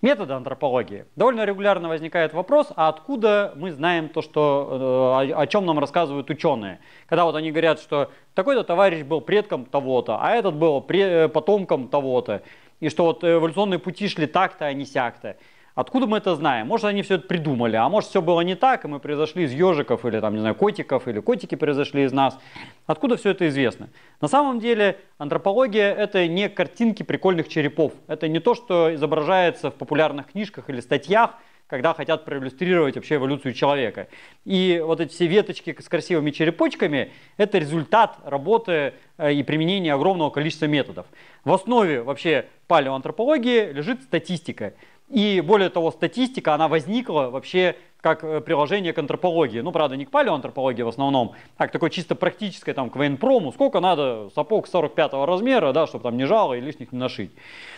Методы антропологии. Довольно регулярно возникает вопрос, а откуда мы знаем то, что, о чем нам рассказывают ученые? Когда вот они говорят, что такой-то товарищ был предком того-то, а этот был потомком того-то, и что вот эволюционные пути шли так-то, а не сяк-то. Откуда мы это знаем? Может, они все это придумали, а может, все было не так, и мы произошли из ежиков, или там, не знаю, котиков, или котики произошли из нас. Откуда все это известно? На самом деле, антропология — это не картинки прикольных черепов. Это не то, что изображается в популярных книжках или статьях, когда хотят проиллюстрировать вообще эволюцию человека. И вот эти все веточки с красивыми черепочками — это результат работы и применения огромного количества методов. В основе вообще палеоантропологии лежит статистика. И более того, статистика, она возникла вообще как приложение к антропологии. Ну, правда, не к палеоантропологии в основном, а к такой чисто практической, там, к военпрому. Сколько надо сапог 45-го размера, да, чтобы там не жало и лишних не нашить.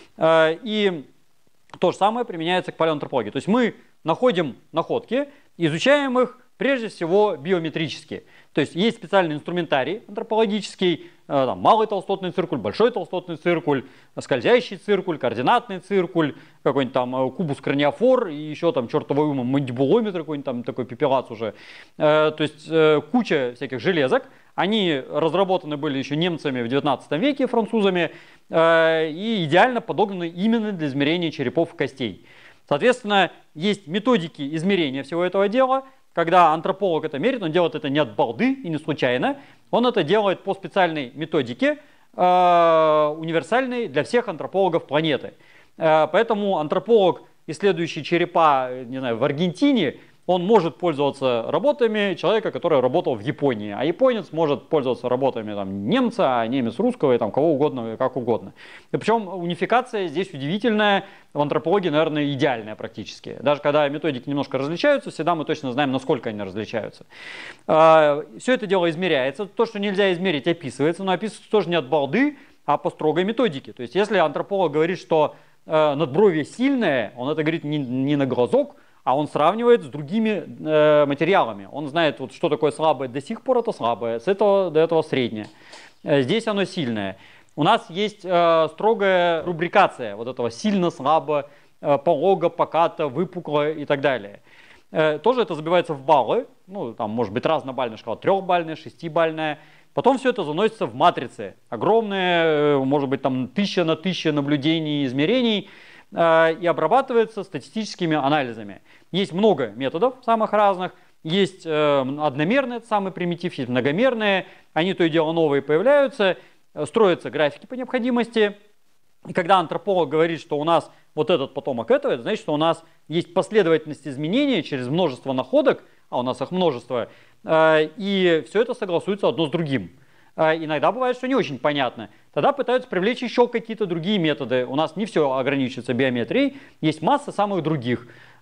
И то же самое применяется к палеоантропологии. То есть мы находим находки, изучаем их прежде всего биометрически. То есть есть специальный инструментарий антропологический, там, малый толстотный циркуль, большой толстотный циркуль, скользящий циркуль, координатный циркуль, какой-нибудь там кубус краниофор и еще там чертовой ума мандибулометр, какой-нибудь там такой пепелац уже. То есть куча всяких железок. Они разработаны были еще немцами в 19 веке, французами, и идеально подогнаны именно для измерения черепов и костей. Соответственно, есть методики измерения всего этого дела. Когда антрополог это мерит, он делает это не от балды и не случайно. Он это делает по специальной методике, универсальной для всех антропологов планеты. Поэтому антрополог, исследующий черепа, не знаю, в Аргентине, он может пользоваться работами человека, который работал в Японии. А японец может пользоваться работами там, немца, а немец русского и там, кого угодно, как угодно. И причем унификация здесь удивительная, в антропологии, наверное, идеальная практически. Даже когда методики немножко различаются, всегда мы точно знаем, насколько они различаются. Все это дело измеряется. То, что нельзя измерить, описывается, но описывается тоже не от балды, а по строгой методике. То есть если антрополог говорит, что надбровье сильное, он это говорит не на глазок, а он сравнивает с другими материалами. Он знает, вот, что такое слабое до сих пор, это слабое, с этого до этого среднее. Здесь оно сильное. У нас есть строгая рубрикация вот этого сильно, слабо, полого, покато, выпукло и так далее. Тоже это забивается в баллы. Ну, там может быть разнобальная шкала, 3-бальная, 6-бальная. Потом все это заносится в матрицы. Огромные, может быть, там 1000 на 1000 наблюдений и измерений. И обрабатывается статистическими анализами. Есть много методов самых разных. Есть одномерные, это самый примитив, есть многомерные. Они то и дело новые появляются. Строятся графики по необходимости. И когда антрополог говорит, что у нас вот этот потомок этого, это значит, что у нас есть последовательность изменений через множество находок, а у нас их множество, и все это согласуется одно с другим. Иногда бывает, что не очень понятно. Тогда пытаются привлечь еще какие-то другие методы. У нас не все ограничивается биометрией, есть масса самых других.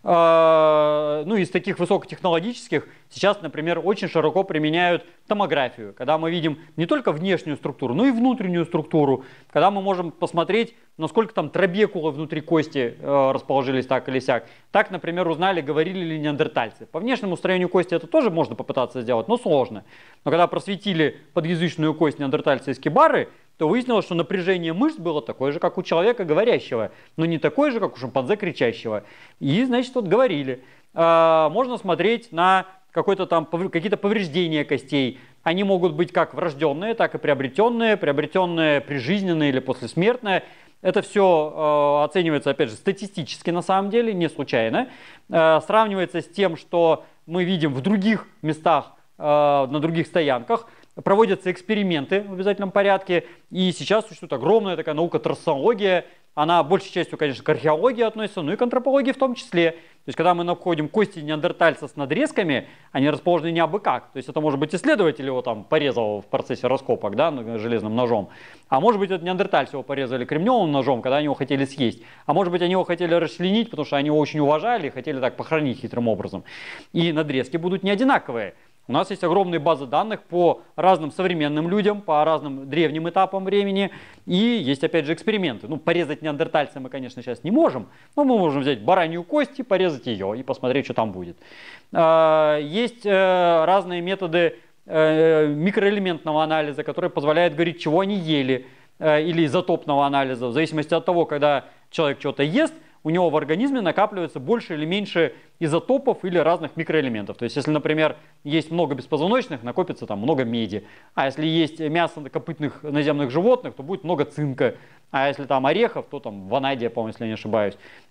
Ну, из таких высокотехнологических сейчас, например, очень широко применяют томографию, когда мы видим не только внешнюю структуру, но и внутреннюю структуру, когда мы можем посмотреть, насколько там трабекулы внутри кости расположились так или сяк. Так, например, узнали, говорили ли неандертальцы. По внешнему строению кости это тоже можно попытаться сделать, но сложно. Но когда просветили подъязычную кость неандертальца из кибары, то выяснилось, что напряжение мышц было такое же, как у человека говорящего, но не такое же, как у шимпанзе кричащего. И, значит, вот говорили. Можно смотреть на какие-то повреждения костей. Они могут быть как врожденные, так и приобретенные, прижизненные или послесмертные. Это все оценивается, опять же, статистически на самом деле, не случайно. Сравнивается с тем, что мы видим в других местах, на других стоянках. Проводятся эксперименты в обязательном порядке, и сейчас существует огромная такая наука трассология. Она большей частью, конечно, к археологии относится, но и к антропологии в том числе. То есть, когда мы находим кости неандертальца с надрезками, они расположены не абы как. То есть, это может быть исследователь его там порезал в процессе раскопок, да, железным ножом. А может быть, это неандертальцы его порезали кремневым ножом, когда они его хотели съесть. А может быть, они его хотели расчленить, потому что они его очень уважали и хотели так похоронить хитрым образом. И надрезки будут не одинаковые. У нас есть огромные базы данных по разным современным людям, по разным древним этапам времени. И есть, опять же, эксперименты. Ну, порезать неандертальца мы, конечно, сейчас не можем. Но мы можем взять баранью кость и порезать ее, и посмотреть, что там будет. Есть разные методы микроэлементного анализа, которые позволяют говорить, чего они ели. Или изотопного анализа. В зависимости от того, когда человек что-то ест, у него в организме накапливается больше или меньше изотопов или разных микроэлементов. То есть, если, например, есть много беспозвоночных, накопится там много меди. А если есть мясо копытных наземных животных, то будет много цинка. А если там орехов, то там ванадия, по-моему, если я не ошибаюсь.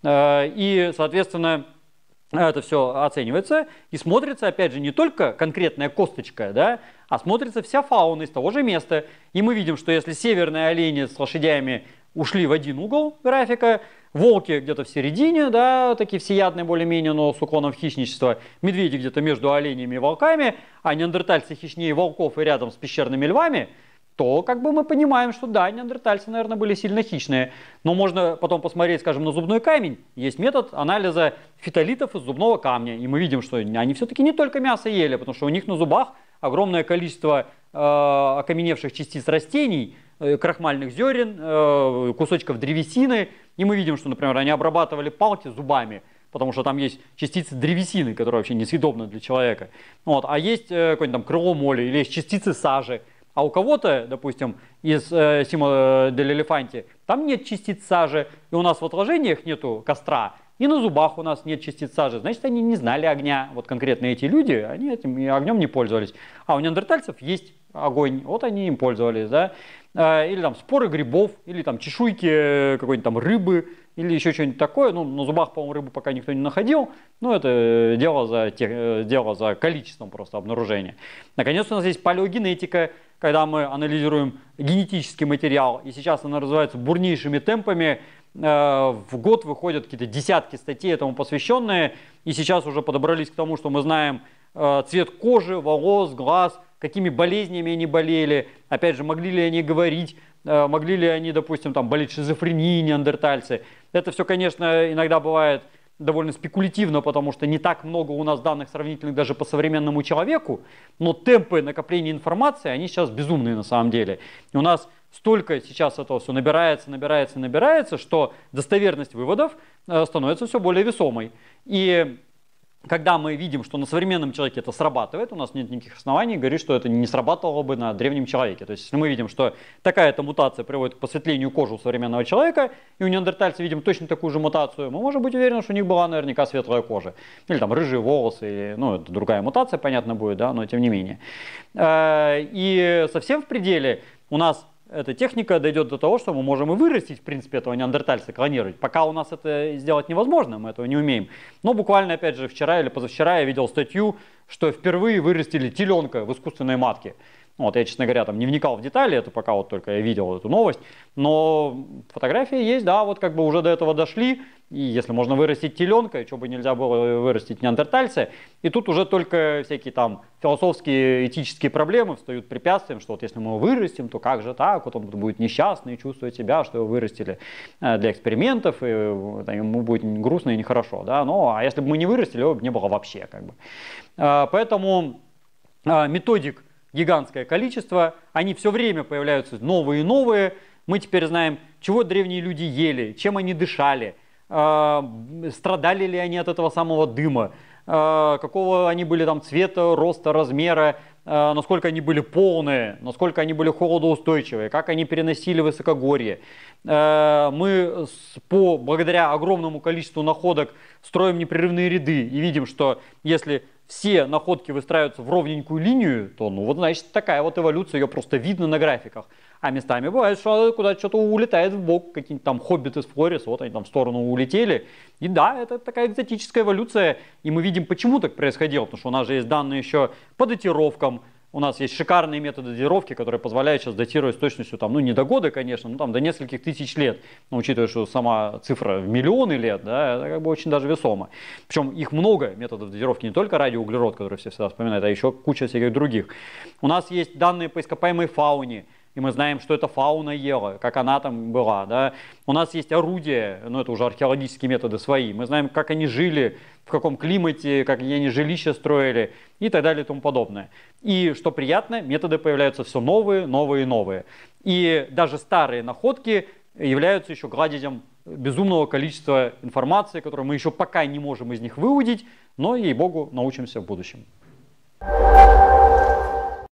И, соответственно, это все оценивается и смотрится, опять же, не только конкретная косточка, да, а смотрится вся фауна из того же места. И мы видим, что если северные олени с лошадями ушли в один угол графика, волки где-то в середине, да, такие всеядные более-менее, но с уклоном в хищничество, медведи где-то между оленями и волками, а неандертальцы хищнее волков и рядом с пещерными львами, то как бы мы понимаем, что да, неандертальцы, наверное, были сильно хищные. Но можно потом посмотреть, скажем, на зубной камень. Есть метод анализа фитолитов из зубного камня. И мы видим, что они все-таки не только мясо ели, потому что у них на зубах огромное количество окаменевших частиц растений, крахмальных зерен, кусочков древесины. И мы видим, что, например, они обрабатывали палки зубами, потому что там есть частицы древесины, которые вообще несъедобны для человека. Вот. А есть какое-нибудь там крыло моли или есть частицы сажи. А у кого-то, допустим, из Симо дель Элефанти, там нет частиц сажи, и у нас в отложениях нету костра, и на зубах у нас нет частиц сажи. Значит, они не знали огня. Вот конкретно эти люди, они этим огнем не пользовались. А у неандертальцев есть огонь, вот они им пользовались, да. Или там споры грибов, или там чешуйки какой-нибудь там рыбы, или еще что-нибудь такое. Ну, на зубах, по-моему, рыбу пока никто не находил. Но это дело за количеством просто обнаружения. Наконец, у нас есть палеогенетика, когда мы анализируем генетический материал. И сейчас она развивается бурнейшими темпами. В год выходят какие-то десятки статей этому посвященные. И сейчас уже подобрались к тому, что мы знаем цвет кожи, волос, глаз, какими болезнями они болели, опять же, могли ли они говорить, могли ли они, допустим, там, болеть шизофренией, неандертальцы. Это все, конечно, иногда бывает довольно спекулятивно, потому что не так много у нас данных сравнительных даже по современному человеку, но темпы накопления информации, они сейчас безумные на самом деле. И у нас столько сейчас этого все набирается, что достоверность выводов становится все более весомой. И когда мы видим, что на современном человеке это срабатывает, у нас нет никаких оснований говорить, что это не срабатывало бы на древнем человеке. То есть, если мы видим, что такая-то мутация приводит к посветлению кожи у современного человека, и у неандертальцев видим точно такую же мутацию, мы можем быть уверены, что у них была наверняка светлая кожа. Или там рыжие волосы, или, ну, это другая мутация, понятно будет, да, но тем не менее. И совсем в пределе у нас эта техника дойдет до того, что мы можем и вырастить, в принципе, этого неандертальца, клонировать. Пока у нас это сделать невозможно, мы этого не умеем. Но буквально, опять же, вчера или позавчера я видел статью, что впервые вырастили теленка в искусственной матке. Вот, я, честно говоря, там не вникал в детали, это пока вот только я видел эту новость. Но фотографии есть, да, вот как бы уже до этого дошли. И если можно вырастить теленка, что бы нельзя было вырастить неандертальца. И тут уже только всякие там философские, этические проблемы встают препятствием, что вот если мы его вырастим, то как же так? Вот он будет несчастный, чувствовать себя, что его вырастили для экспериментов, и ему будет грустно и нехорошо. Да? Ну, а если бы мы не вырастили, его бы не было вообще. Как бы. Поэтому методик гигантское количество, они все время появляются новые и новые. Мы теперь знаем, чего древние люди ели, чем они дышали, страдали ли они от этого самого дыма, какого они были там цвета, роста, размера, насколько они были полные, насколько они были холодоустойчивые, как они переносили высокогорье. Мы благодаря огромному количеству находок строим непрерывные ряды и видим, что если все находки выстраиваются в ровненькую линию, то, ну вот, значит, такая вот эволюция, ее просто видно на графиках. А местами бывает, что куда-то что-то улетает в бок, какие-нибудь там хоббиты с Флорис, вот они там в сторону улетели. И да, это такая экзотическая эволюция, и мы видим, почему так происходило, потому что у нас же есть данные еще по датировкам. У нас есть шикарные методы датировки, которые позволяют сейчас датировать с точностью, там, ну не до года, конечно, но там до нескольких тысяч лет. Но учитывая, что сама цифра в миллионы лет, да, это как бы очень даже весомо. Причем их много методов датировки, не только радиоуглерод, который все всегда вспоминают, а еще куча всяких других. У нас есть данные по ископаемой фауне, и мы знаем, что эта фауна ела, как она там была. Да. У нас есть орудия, но это уже археологические методы свои. Мы знаем, как они жили, в каком климате, как они жилища строили и так далее и тому подобное. И что приятно, методы появляются все новые, новые и новые. И даже старые находки являются еще гладителем безумного количества информации, которую мы еще пока не можем из них выудить, но, ей-богу, научимся в будущем.